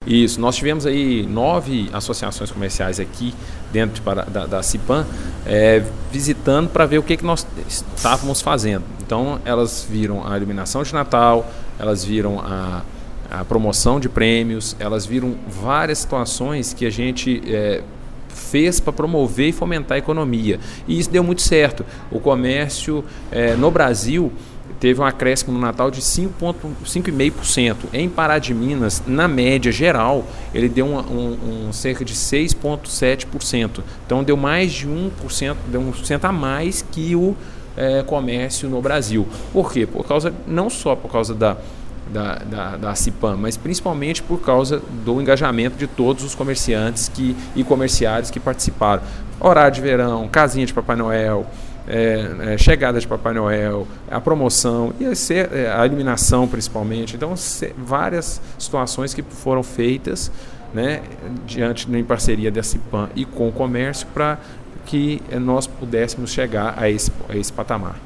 Isso, nós tivemos aí 9 associações comerciais aqui dentro da CIPAM, visitando para ver o que nós estávamos fazendo. Então, elas viram a iluminação de Natal, elas viram a promoção de prêmios, elas viram várias situações que a gente fez para promover e fomentar a economia. E isso deu muito certo. O comércio no Brasil teve um acréscimo no Natal de 5,5%. Em Pará de Minas, na média geral, ele deu cerca de 6,7%. Então deu mais de 1%, deu 1% a mais que o comércio no Brasil. Por quê? Não só por causa da CIPAM, mas principalmente por causa do engajamento de todos os comerciantes e comerciários que participaram. Horário de verão, casinha de Papai Noel, chegada de Papai Noel, a promoção e a iluminação principalmente. Então, várias situações que foram feitas, né, em parceria da CIPAM e com o comércio para que nós pudéssemos chegar a esse patamar.